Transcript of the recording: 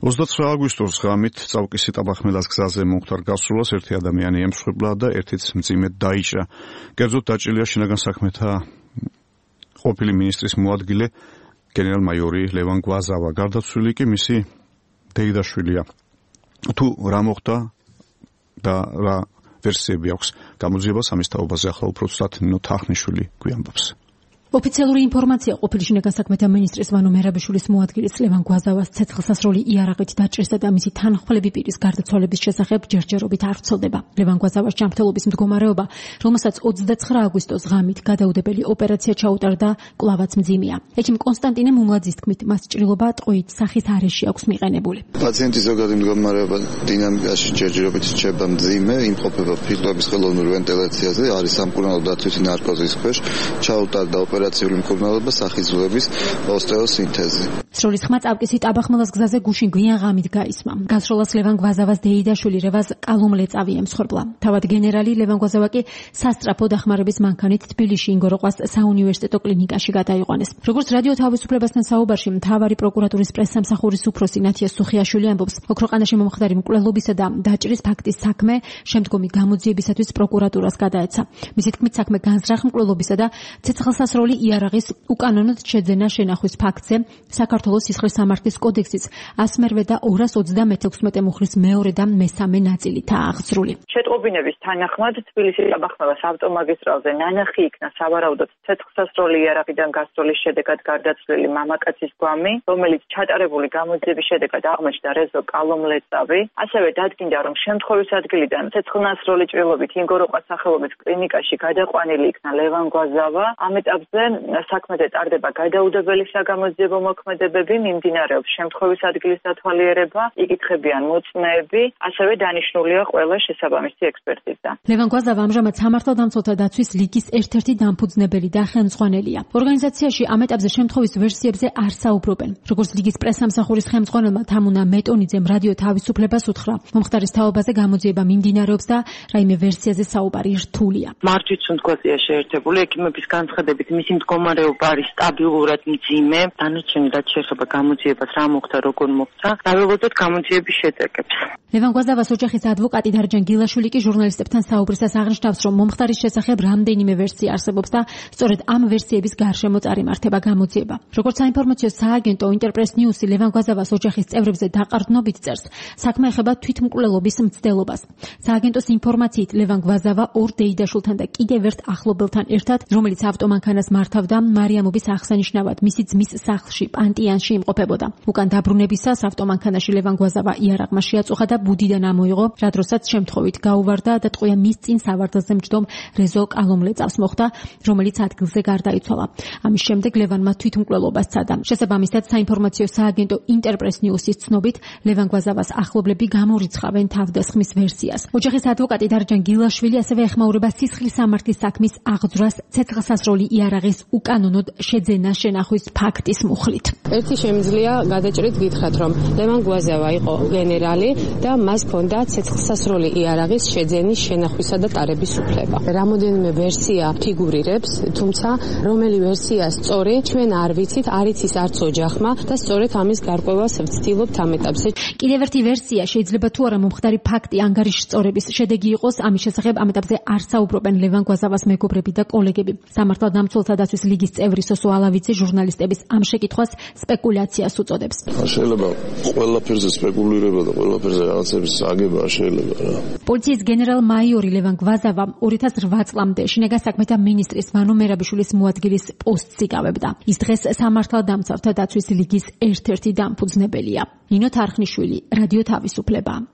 29 აგვისტოს ღამით წავკისი ტაბახმელას გზაზე მომხდარ გასროლას ერთი ადამიანი ემსხვერპლა და ერთიც მძიმედ დაიჭრა. კერძოდ დაჭრილია შინაგან საქმეთა ყოფილი მინისტრის მოადგილე გენერალ-მაიორი ლევან გვაზავა. გარდაცვლილი კი მისი დეიდაშვილია. თუ რა მოხდა და რა ვერსიები აქვს გამოძიებას ამის თაობაზე ახლა უფრო ცუდად ნინო თახნიშვილი გვიამბობს. ოფიციალური ინფორმაცია ყოფილი შინაგან საქმეთა მინისტრის ვანო მერაბიშვილის მოადგილის ლევან გვაზავას ცეცხლსასროლი იარაღით დაჭრისა და მისი თანხმლები პირის გარდაცვალების შესახებ ჯერჯერობით არ ვრცელდება. ლევან გვაზავას ჯანმრთელობის მდგომარეობა, რომელსაც 29 აგვისტოს ღამით გადაუდებელი ოპერაცია ჩაუტარდა, კვლავაც მძიმეა. ექიმ კონსტანტინე მუმლაძის თქმით, მას ჭრილობა ტყვით სახის არეში აქვს მიყენებული. პაციენტის ზოგადი მდგომარეობა დინამიკაში ჯერჯერობით რჩება მძიმე, იმყოფება ფილტვების ხელოვნურ ვენტილაციაზე, არის სამკურნალო დაცვითი ნარკოზის ქვეშ, ჩაუტარდა ოპერაციული მკურნალობა, სახიზულების ოსტეოსინთეზი. სროლის ხმა წავკისი ტაბახმელას გზაზე გუშინ გვიან ღამით გაისმა. გასროლას ლევან გვაზავას დეიდაშვილი რევაზ კალუმლეწავი ემსხვერპლა. თავად გენერალი ლევან გვაზავა კი სასწრაფო დახმარების მანქანით თბილისში ინგოროყვას საუნივერსიტეტო კლინიკაში გადაიყვანეს. როგორც რადიო თავისუფლებასთან საუბარში მთავარი პროკურატურის პრესსამსახურის უფროსი ნათია სუხიაშვილი ამბობს, ოქროყანაში მომხდარი მკვლელობისა და დაჭრის ფაქტის საქმე შემდგომი გამოძიებისათვის პროკურატურას გადაეცა. მისი თქმით, საქმე განზრახ მკვლელობისა და ცეცხლსასროლი იარაღის უკანონოდ შეძენა შენახვის ფაქტზე საქართველოს სისხლის სამართლის კოდექსის 108 და 226 მუხლის მეორე და მესამე ნაწილითაა აღძრული. შეტყობინების თანახმად თბილისის ტაბახმელას ავტომაგისტრალზე ნანახი იქნა სავარაუდოდ ცეცხლსასროლი იარაღიდან გასროლის შედეგად გარდაცვლილი მამაკაცის გვამი, რომელიც ჩატარებული გამოძიების შედეგად აღმოჩნდა რეზო კალომლეწავი. ასევე დადგინდა, რომ შემთხვევის ადგილიდან ცეცხლსასროლი ჭრილობით ინგოროყვას სახელობის კლინიკაში გადაყვანილი იქნა ლევან გვაზავა. ამ ეტაპზე საქმეზე ტარდება გადაუდებელი საგამოძიებო მოქმედებები, მიმდინარეობს შემთხვევის ადგილის დათვალიერება, იკითხებიან მოწმეები, ასევე დანიშნულია ყველა შესაბამისი ექსპერტიზა. ლევან გვაზავა ამჟამად სამართალდამცველთა დაცვის ლიგის ერთ-ერთი დამფუძნებელი და ხელმძღვანელია. ორგანიზაციაში ამ ეტაპზე შემთხვევის ვერსიებზე არ საუბრობენ. როგორც ლიგის პრესსამსახურის ხელმძღვანელმა თამუნა მეტონიძემ რადიო თავისუფლებას უთხრა, მომხდარის თაობაზე გამოძიება მიმდინარეობს და რაიმე ვერსიაზე საუბარი რთულია. მარჯვით სუნთქვაზეა შეერთებული ექიმების განცხადებით მისი მდგომარეობა არის სტაბილურად მძიმე. დანარჩენი რაც შეეხება გამოძიებას, რა მოხდა, როგორ მოხდა, დაველოდოთ გამოძიების შედეგებს. ლევან გვაზავას ოჯახის ადვოკატი დარჯან გილაშვილი კი ჟურნალისტებთან საუბრისას აღნიშნავს, რომ მომხდარის შესახებ რამდენიმე ვერსია არსებობს და სწორედ ამ ვერსიების გარშემო წარიმართება გამოძიება. როგორც საინფორმაციო სააგენტო ინტერპრეს ნიუსი ლევან გვაზავას ოჯახის წევრებზე დაყრდნობით წერს, საქმე ეხება თვითმკვლელობის მცდელობას. სააგენტოს ინფორმაციით ლევან გვაზავა ორ დეიდაშვილთან და კიდევ ერთ ახლობელთან ერთად, რომელიც ავტომანქანას მართავდა, მარიამობის აღსანიშნავად მისი ძმის სახლში პანტიანში იმყოფებოდა. უკან დაბრუნებისას ავტომანქანაში ლევან გვაზავა იარაღმა შეაწუხა და ბუდიდან ამოიღო, რა დროსაც შემთხვევით გაუვარდა და ტყვია მის წინ სავარდელზე მჯდომ რეზო კალომლეწავს მოხდა, რომელიც ადგილზე გარდაიცვალა. ამის შემდეგ ლევანმა თვითმკვლელობა სცადა. შესაბამისად, საინფორმაციო სააგენტო ინტერპრეს ნიუსის ცნობით, ლევან გვაზავას ახლობლები გამორიცხავენ თავდასხმის ვერსიას. ოჯახის ადვოკატი დარჯან გილაშვილი ასევე ეხმაურება სისხლის სამართლის საქმის აღძვრას ცეცხლსასროლი იარაღის უკანონოდ შეძენა შენახვის ფაქტის მუხლით. ერთი შემიძლია გადაჭრით გითხრათ, რომ ლევან გვაზავა იყო გენერალი და მას ჰქონდა ცეცხლსასროლი იარაღის შეძენის შენახვისა და ტარების უფლება. რამოდენიმე ვერსია ფიგურირებს, თუმცა რომელი ვერსია სწორი, ჩვენ არ ვიცით, არ იცის არც ოჯახმა და სწორედ ამის გარკვევას ვცდილობთ ამ ეტაპზე. კიდევ ერთი ვერსია შეიძლება თუ არა მომხდარი ფაქტი ანგარიშსწორების შედეგი იყოს, ამის შესახებ ამ ეტაპზე არ საუბრობენ ლევან გვაზავას მეგობრები და კოლეგები. სამართალდამცველთა დაცვის ლიგის წევრი სოსო ალავიძე ჟურნალისტების ამ შეკითხვას სპეკულაციას უწოდებს. შეიძლება ყველაფერზე სპეკულირება და ყველაფერზე რაღაცების აგება შეიძლება რა. პოლიციის გენერალ-მაიორი ლევან გვაზავა 2008 წლამდე შინაგან საქმეთა მინისტრის ვანო მერაბიშვილის მოადგილის პოსტს იკავებდა. ის დღეს სამართალდამცავთა დაცვის ლიგის ერთ-ერთი დამფუძნებელია. ნინო თარხნიშვილი, რადიო თავისუფლება.